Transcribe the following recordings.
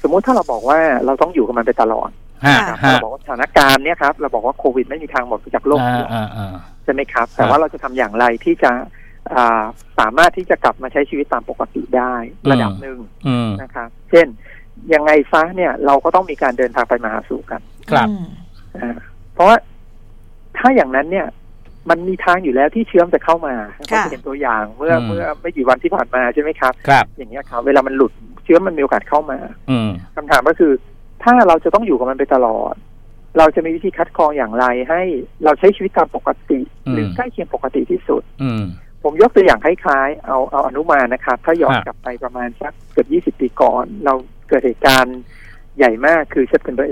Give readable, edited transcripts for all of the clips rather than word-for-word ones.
มมุติถ้าเราบอกว่าเราต้องอยู่กับมันไปตลอดเราบอกว่าสถานการณ์เนี้ยครับเราบอกว่าโควิดไม่มีทางหมดไปจากโลกใช่ไหมครับแต่ว่าเราจะทำอย่างไรที่จะสามารถที่จะกลับมาใช้ชีวิตตามปกติได้ระดับหนึ่งนะครับเช่นยังไงซะเนี่ยเราก็ต้องมีการเดินทางไปมาหาสู่กันครับเพราะว่าถ้าอย่างนั้นเนี่ยมันมีทางอยู่แล้วที่เชื้อจะเข้ามาก็จะเห็นตัวอย่างเมื่อไม่กี่วันที่ผ่านมาใช่ไหมครับอย่างเงี้ยครับเวลามันหลุดเชื้อมันมีโอกาสเข้ามาคำถามก็คือถ้าเราจะต้องอยู่กับมันไปตลอดเราจะมีวิธีคัดกรองอย่างไรให้เราใช้ชีวิตตามปกติหรือใกล้เคียงปกติที่สุดผมยกตัวอย่างคล้ายๆเอาอนุมานนะครับถ้าย้อนกลับไปประมาณสักเกือบ20 ปีก่อนเราเกิดเหตุการณ์ใหญ่มากคือ September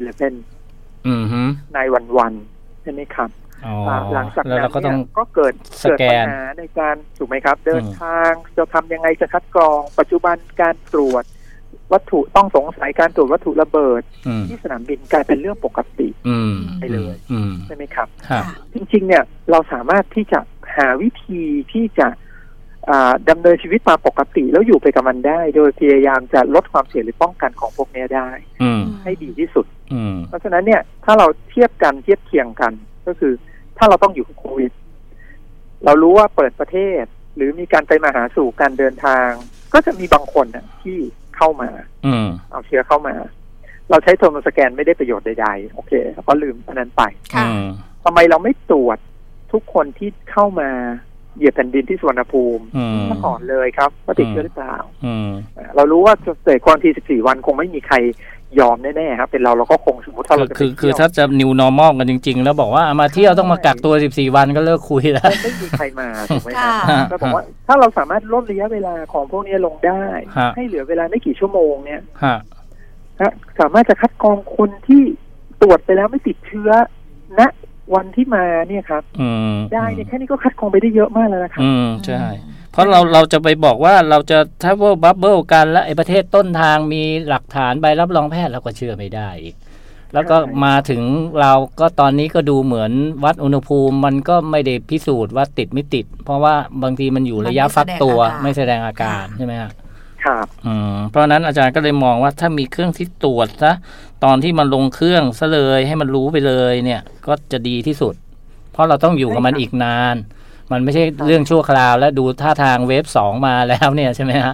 11ในวันใช่ไหมครับหลังจากนั้นก็เกิดปัญหาในการถูกไหมครับเดินทางจะทำยังไงจะคัดกรองปัจจุบันการตรวจวัตถุต้องสงสัยการตรวจวัตถุระเบิดที่สนามบินกลายเป็นเรื่องปกติไปเลยใช่ไหมครับจริงๆเนี่ยเราสามารถที่จะหาวิธีที่จะดำเนินชีวิตมาปกติแล้วอยู่ไปกับมันได้โดยพยายามจะลดความเสี่ยงหรือป้องกันของพวกนี้ได้ให้ดีที่สุดเพราะฉะนั้นเนี่ยถ้าเราเทียบเคียงกันก็คือถ้าเราต้องอยู่กับโควิดเรารู้ว่าเปิดประเทศหรือมีการไปมาหาสู่การเดินทางก็จะมีบางคนที่เข้ามาเอาเชื้อเข้ามาเราใช้โทรสแกนไม่ได้ประโยชน์ใดๆโอเคก็ลืมอันนั้นไปทำไมเราไม่ตรวจทุกคนที่เข้ามาเหยียบแผ่นดินที่สุวรรณภูมิมาก่อนเลยครับว่าติดเชื้อหรือเปล่าเรารู้ว่าจะเกิดควอนตี14 วันคงไม่มีใครยอมแน่ๆครับเป็นเราก็คงสมมติถ้าเราจะคือถ้าจะ new normal กันจริงๆแล้วบอกว่ามาเที่ยวต้องมากักตัว14 วันก็เลิกคุยแล้วไม่มีใครมาถูกไหมครับก็บอกว่าถ้าเราสามารถลดระยะเวลาของพวกนี้ลงได้ให้เหลือเวลาไม่กี่ชั่วโมงเนี่ยสามารถจะคัดกรองคนที่ตรวจไปแล้วไม่ติดเชื้อณวันที่มาเนี่ยครับได้เนี่ยแค่นี้ก็คัดกรองไปได้เยอะมากแล้วนะครับใช่เพราะเราจะไปบอกว่าเราจะtravel bubble กันแล้วไอ้ประเทศต้นทางมีหลักฐานใบรับรองแพทย์เราก็เชื่อไม่ได้อีกแล้วก็มาถึงเราก็ตอนนี้ก็ดูเหมือนวัดอุณหภูมิมันก็ไม่ได้พิสูจน์ว่าติดไม่ติดเพราะว่าบางทีมันอยู่ระยะฟักตัวไม่แสดงอาการใช่ไหมครับครับเพราะนั้นอาจารย์ก็เลยมองว่าถ้ามีเครื่องที่ตรวจซะตอนที่มันลงเครื่องซะเลยให้มันรู้ไปเลยเนี่ยก็จะดีที่สุดเพราะเราต้องอยู่กับมันอีกนานมันไม่ใช่เรื่องชั่วคราวและดูท่าทางเวฟ2มาแล้วเนี่ยใช่ไหมฮะ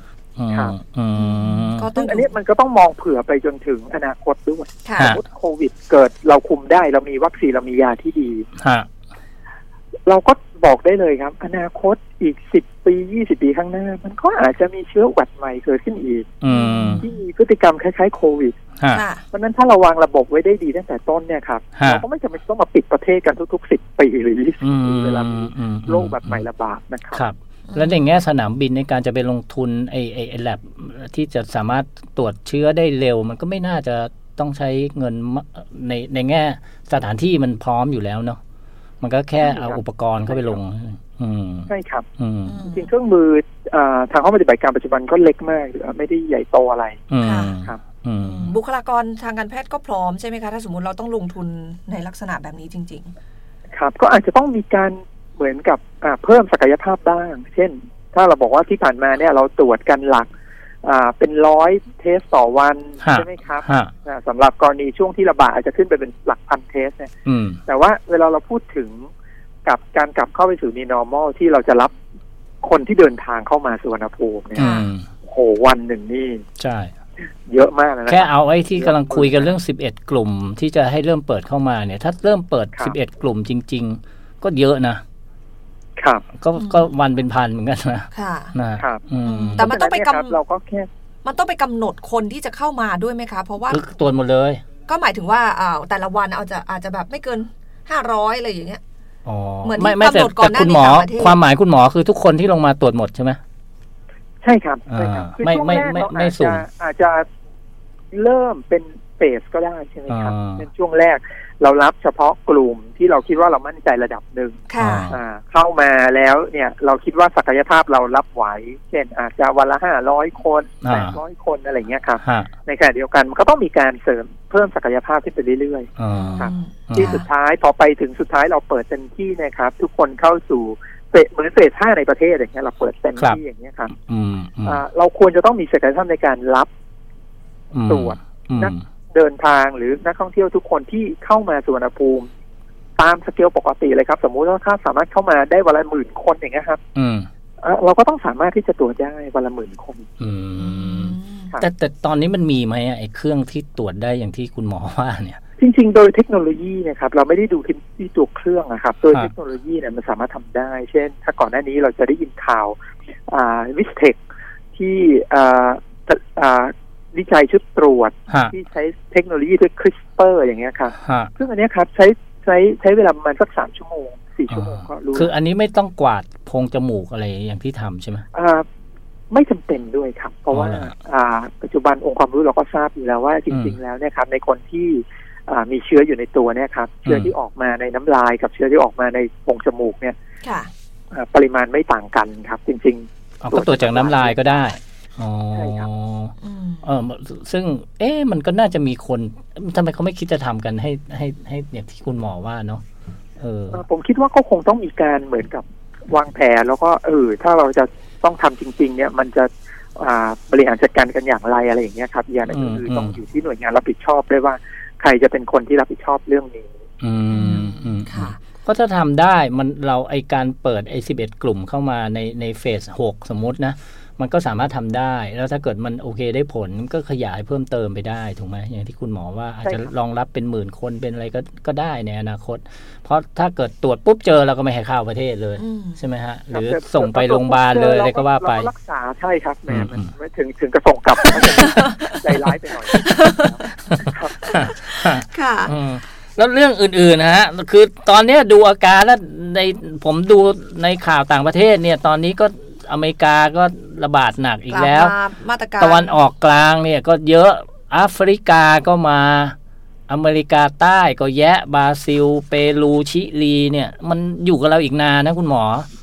ก็ต้องอันนี้มันก็ต้องมองเผื่อไปจนถึงอนาคตด้วยสมมติโควิดเกิดเราคุมได้เรามีวัคซีนเรามียาที่ดีเราก็บอกได้เลยครับอนาคตอีก10 ปี20 ปีข้างหน้ามันก็อาจจะมีเชื้ออุบัติใหม่เกิดขึ้นอีกที่มีพฤติกรรมคล้ายๆโควิดเพราะนั้นถ้าเราวางระบบไว้ได้ดีตั้งแต่ต้นเนี่ยครับเราก็ไม่จำเป็นต้องมาปิดประเทศกันทุกๆ10 ปีหรือ20 ปีเวลามีโรคแบบใหม่ระบาดนะครับแล้วในแง่สนามบินในการจะไปลงทุนไอ้แลบที่จะสามารถตรวจเชื้อได้เร็วมันก็ไม่น่าจะต้องใช้เงินในแง่สถานที่มันพร้อมอยู่แล้วเนาะมันก็แค่เอาอุปกรณ์เข้าไปลงใช่ครับจริงเครื่องมือทางห้องปฏิบัติการปัจจุบันก็เล็กมากไม่ได้ใหญ่โตอะไรครับบุคลากรทางการแพทย์ก็พร้อมใช่ไหมคะถ้าสมมติเราต้องลงทุนในลักษณะแบบนี้จริงๆครับก็อาจจะต้องมีการเหมือนกับเพิ่มศักยภาพบ้างเช่นถ้าเราบอกว่าที่ผ่านมาเนี่ยเราตรวจกันหลักเป็น100 เทสต่อวันใช่ไหมครับสำหรับกรณีช่วงที่ระบาดอาจจะขึ้นไปเป็นหลักพันเทสเนี่ยแต่ว่าเวลาเราพูดถึงกับการกลับเข้าไปสู่ New Normal ที่เราจะรับคนที่เดินทางเข้ามาสุวรรณภูมิเนี่ยโหวันหนึ่งนี่ใช่เยอะมากนะแค่เอาไอ้ที่กำลังคุยกันเรื่อง11 กลุ่มที่จะให้เริ่มเปิดเข้ามาเนี่ยถ้าเริ่มเปิด11 กลุ่มจริงๆก็เยอะนะครับก็วันเป็นพันเหมือนกันนะค่ะนะครับแต่มันต้องไปเราก็แค่มันต้องไปกำหนดคนที่จะเข้ามาด้วยไหมคะเพราะว่าตรวจหมดเลยก็หมายถึงว่าแต่ละวันอาจจะแบบไม่เกิน500อะไรอย่างเงี้ยเหมือนไม่แต่คุณหมอความหมายคุณหมอคือทุกคนที่ลงมาตรวจหมดใช่ไหมใช่ครับไม่สุ่มอาจจะเริ่มเป็นเฟสก็ได้ใช่ไหมครับในช่วงแรกเรารับเฉพาะกลุ่มที่เราคิดว่าเรามั่นใจระดับหนึ่งเข้ามาแล้วเนี่ยเราคิดว่าศักยภาพเรารับไหวเช่นอาจจะวันละ500 คน800 คนอะไรเงี้ยครับในขณะเดียวกันมันก็ต้องมีการเสริมเพิ่มศักยภาพขึ้นไปเรื่อยๆครับที่สุดท้ายพอไปถึงสุดท้ายเราเปิดเต็มที่นะครับทุกคนเข้าสู่เหมือนเฟส 5ในประเทศอย่างเงี้ยเราเปิดเต็มที่อย่างเงี้ยครับเราควรจะต้องมีศักยภาพในการรับตรวจนักเดินทางหรือนักท่องเที่ยวทุกคนที่เข้ามาสุวรรณภูมิตามสเกลปกติเลยครับสมมุติว่าถ้าสามารถเข้ามาได้วันละ10,000 คนอย่างเงี้ยครับเราก็ต้องสามารถที่จะตรวจได้วันละ10,000 คนแต่ตอนนี้มันมีไหมไอ้เครื่องที่ตรวจได้อย่างที่คุณหมอว่าเนี่ยจริงๆโดยเทคโนโลยีนะครับเราไม่ได้ดูที่ตัวเครื่องนะครับโดยเทคโนโลยีเนี่ยมันสามารถทำได้เช่นถ้าก่อนหน้านี้เราจะได้ยินข่าววิสเทคที่วิจัยชุดตรวจที่ใช้เทคโนโลยีด้วยคริสเปอร์อย่างเงี้ยครับซึ่งอันนี้ครับใช้เวลาประมาณสัก3 ชั่วโมง4 ชั่วโมงก็รู้คืออันนี้ไม่ต้องกวาดโพรงจมูกอะไรอย่างที่ทำใช่ไหมไม่จำเป็นด้วยครับเพราะว่าปัจจุบันองค์ความรู้เราก็ทราบอยู่แล้วว่าจริงๆแล้วเนี่ยครับในคนที่มีเชื้ออยู่ในตัวเนี่ยครับเชื้อที่ออกมาในน้ำลายกับเชื้อที่ออกมาในโพรงจมูกเนี่ยปริมาณไม่ต่างกันครับจริงๆก็ตรวจจากน้ำลายก็ได้ใช่ครับซึ่งมันก็น่าจะมีคนทำไมเขาไม่คิดจะทำกันให้อย่างที่คุณหมอว่าเนาะผมคิดว่าก็คงต้องมีการเหมือนกับวางแผนแล้วก็ถ้าเราจะต้องทำจริงๆเนี่ยมันจะบริหารจัดการกันอย่างไรอะไรอย่างเงี้ยครับอย่างนั้นคือต้องอยู่ที่หน่วยงานรับผิดชอบด้วยว่าใครจะเป็นคนที่รับผิดชอบเรื่องนี้ค่ะก็ถ้าทำได้มันเราไอการเปิด11 กลุ่มเข้ามาในเฟส 6สมมตินะมันก็สามารถทำได้แล้วถ้าเกิดมันโอเคได้ผลก็ขยายเพิ่มเติมไปได้ถูกไหมอย่างที่คุณหมอว่าอาจจะรองรับเป็น10,000 คนเป็นอะไรก็ได้ในอนาคตเพราะถ้าเกิดตรวจปุ๊บเจอเราก็ไม่ให้เข้าประเทศเลยใช่ไหมฮะหรือส่งไปโรงพยาบาลเลยอะไรก็ว่าไปรักษาใช่ครับแม่มันไม่ถึงกระส่งกลับใจร้ายไปหน่อยค่ะแล้วเรื่องอื่นๆนะฮะคือตอนนี้ดูอาการแล้วในผมดูในข่าวต่างประเทศเนี่ยตอนนี้ก็อเมริกาก็ระบาดหนักอีกแล้วตะวันออกกลางเนี่ยก็เยอะแอฟริกาก็มาอเมริกาใต้ก็แยะบราซิลเปรูชิลีเนี่ยมันอยู่กับเราอีกนานนะคุณหมอ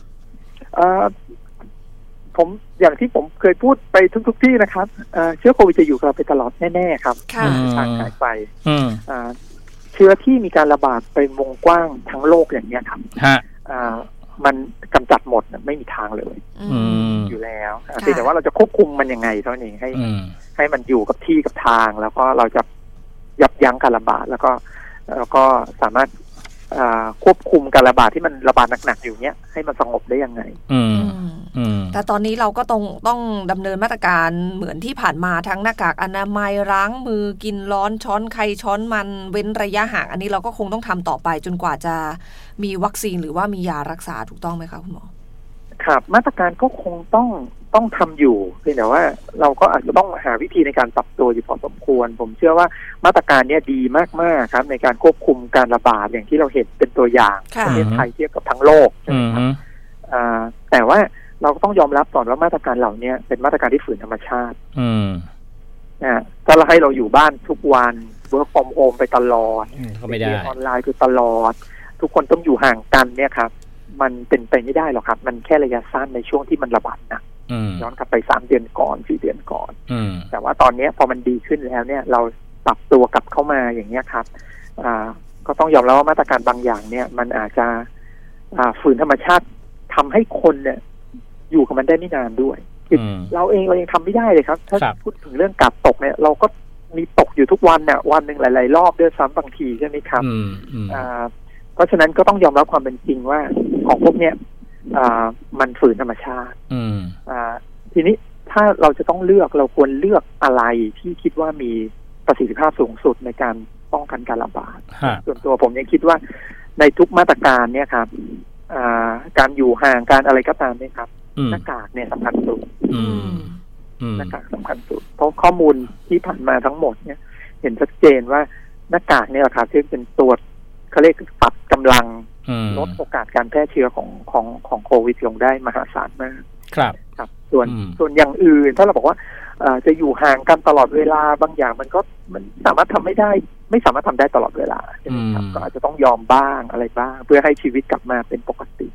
ผมอย่างที่ผมเคยพูดไปทุกที่นะครับเชื้อโควิดจะอยู่กับเราไปตลอดแน่ๆครับทางหายไปเชื้อที่มีการระบาดไปวงกว้างทั้งโลกอย่างนี้ครับมันกำจัดหมดไม่มีทางเลยอยู่แล้วแต่ว่าเราจะควบคุมมันยังไงเท่านั้นให้มันอยู่กับที่กับทางแล้วก็เราจะยับยั้งการระบาดแล้วก็สามารถควบคุมการระบาดที่มันระบาดหนักๆอยู่เนี้ยให้มันสงบได้ยังไงแต่ตอนนี้เราก็ต้องดำเนินมาตรการเหมือนที่ผ่านมาทั้งหน้ากากอนามัยล้างมือกินร้อนช้อนใครช้อนมันเว้นระยะห่างอันนี้เราก็คงต้องทำต่อไปจนกว่าจะมีวัคซีนหรือว่ามียารักษาถูกต้องไหมคะคุณหมอครับมาตรการก็คงต้องทำอยู่เพียงแต่ว่าเราก็อาจจะต้องหาวิธีในการปรับตัวอยู่พอสมควรผมเชื่อว่ามาตรการนี้ดีมากๆครับในการควบคุมการระบาดอย่างที่เราเห็นเป็นตัวอย่างประเทศไทยเทียบกับทั้งโลกใช่ไหมครับแต่ว่าเราก็ต้องยอมรับก่อนว่ามาตรการเหล่านี้เป็นมาตรการที่ฝืนธรรมชาติถ้าเราให้เราอยู่บ้านทุกวัน work from home ไปตลอดไม่ได้ออนไลน์คือตลอดทุกคนต้องอยู่ห่างกันเนี่ยครับมันเป็นไปไม่ได้หรอกครับมันแค่ระยะสั้นในช่วงที่มันระบาดหนักย้อนกลับไป3 เดือนก่อน4 เดือนก่อนแต่ว่าตอนนี้พอมันดีขึ้นแล้วเนี่ยเราปรับตัวกลับเข้ามาอย่างนี้ครับก็ต้องยอมรับว่ามาตรการบางอย่างเนี่ยมันอาจจะฝืนธรรมชาติทำให้คนเนี่ยอยู่กับมันได้ไม่นานด้วยเราเองเรายังทำไม่ได้เลยครับถ้าพูดถึงเรื่องกาดตกเนี่ยเราก็มีตกอยู่ทุกวันเนี่ยวันหนึ่งหลายๆรอบด้วยซ้ำบางทีใช่ไหมครับเพราะฉะนั้นก็ต้องยอมรับความเป็นจริงว่าของพวกเนี้ยมันฝืนธรรมชาติทีนี้ถ้าเราจะต้องเลือกเราควรเลือกอะไรที่คิดว่ามีประสิทธิภาพสูงสุดในการป้องกันการระบาดส่วนตัวผมยังคิดว่าในทุกมาตรการเนี่ยครับการอยู่ห่างการอะไรก็ตามเนี่ยครับหน้ากากเนี่ยสำคัญสุดหน้ากากสำคัญสุดเพราะข้อมูลที่ผ่านมาทั้งหมดเนี่ยเห็นชัดเจนว่าหน้ากากเนี่ยครับที่เป็นตัวเขาเรียกปรับกำลังลดโอกาสการแพร่เชื้อของโควิดลงได้มหาศาลมากครับส่วนอย่างอื่นถ้าเราบอกว่าจะอยู่ห่างกันตลอดเวลาบางอย่างมันสามารถทำไม่ได้ไม่สามารถทำได้ตลอดเวลาใช่ไหมครับก็อาจจะต้องยอมบ้างอะไรบ้างเพื่อให้ชีวิตกลับมาเป็นปกติ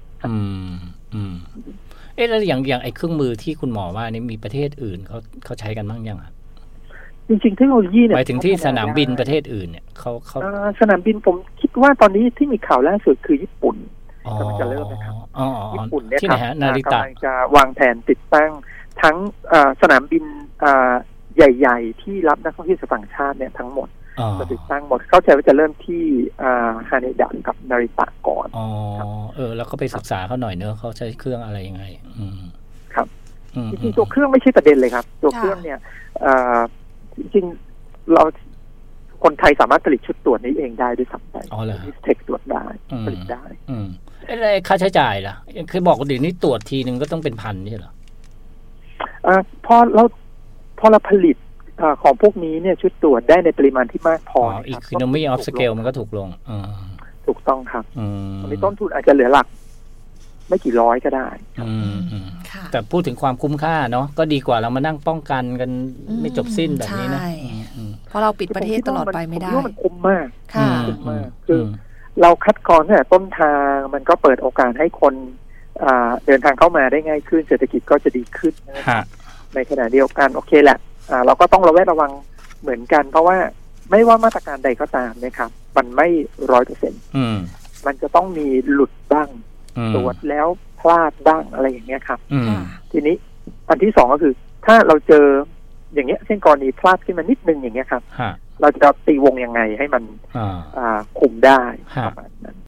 แล้วอย่างไอ้เครื่องมือที่คุณหมอว่านี่มีประเทศอื่นเขาใช้กันบ้างยังครับจริงๆเทคโนโลยีเนี่ยหมายถึงที่สนามบินประเทศอื่นเนี่ยเขาสนามบินผมคิดว่าตอนนี้ที่มีข่าวล่าสุดคือญี่ปุ่นกำลังจะเริ่มนะครับญี่ปุ่นเนี่ยครับกำลังจะวางแผนติดตั้งทั้งสนามบินใหญ่ๆที่รับนักท่องเที่ยวจากต่างชาติเนี่ยทั้งหมดจะติดตั้งหมดเข้าใจว่าจะเริ่มที่ฮาเนดะกับนาริตะก่อนแล้วก็ไปศึกษาเขาหน่อยเนอะเขาใช้เครื่องอะไรยังไงครับจริงๆตัวเครื่องไม่ใช่ประเด็นเลยครับตัวเครื่องเนี่ยจริงๆเราคนไทยสามารถผลิตชุดตรวจนี้เองได้ด้วยซ้ำไปเทคตรวจได้ผลิตได้อะไรค่าใช้จ่ายล่ะเคยบอกว่าเดี๋ยวนี้ตรวจทีนึงก็ต้องเป็นพันใช่เหรอพอเราผลิตของพวกนี้เนี่ยชุดตรวจได้ในปริมาณที่มากพอ economy of scale มันก็ถูกลงถูกต้องครับตอนนี้ต้นทุนอาจจะเหลือหลักไม่กี่ร้อยก็ได้แต่พูดถึงความคุ้มค่าเนาะก็ดีกว่าเรามานั่งป้องกันกันไม่จบสิ้นแบบนี้นะเพราะเราปิดประเทศตลอดไปไม่ได้มันคุ้มมากคุ้มมากคือเราคัดกรองตั้งแต่ต้นทางมันก็เปิดโอกาสให้คนเดินทางเข้ามาได้ง่ายขึ้นเศรษฐกิจก็จะดีขึ้นในขณะเดียวกันโอเคแหละเราก็ต้องระแวดระวังเหมือนกันเพราะว่าไม่ว่ามาตรการใดก็ตามนะครับมันไม่ 100% มันจะต้องมีหลุดบ้างตรวจแล้วพลาดบ้างอะไรอย่างเงี้ยครับทีนี้อันที่สองก็คือถ้าเราเจออย่างเงี้ยเช่นกรณีพลาดขึ้นมานิดนึงอย่างเงี้ยครับเราจะตีวงยังไงให้มันคุมได้ประมาณนั้น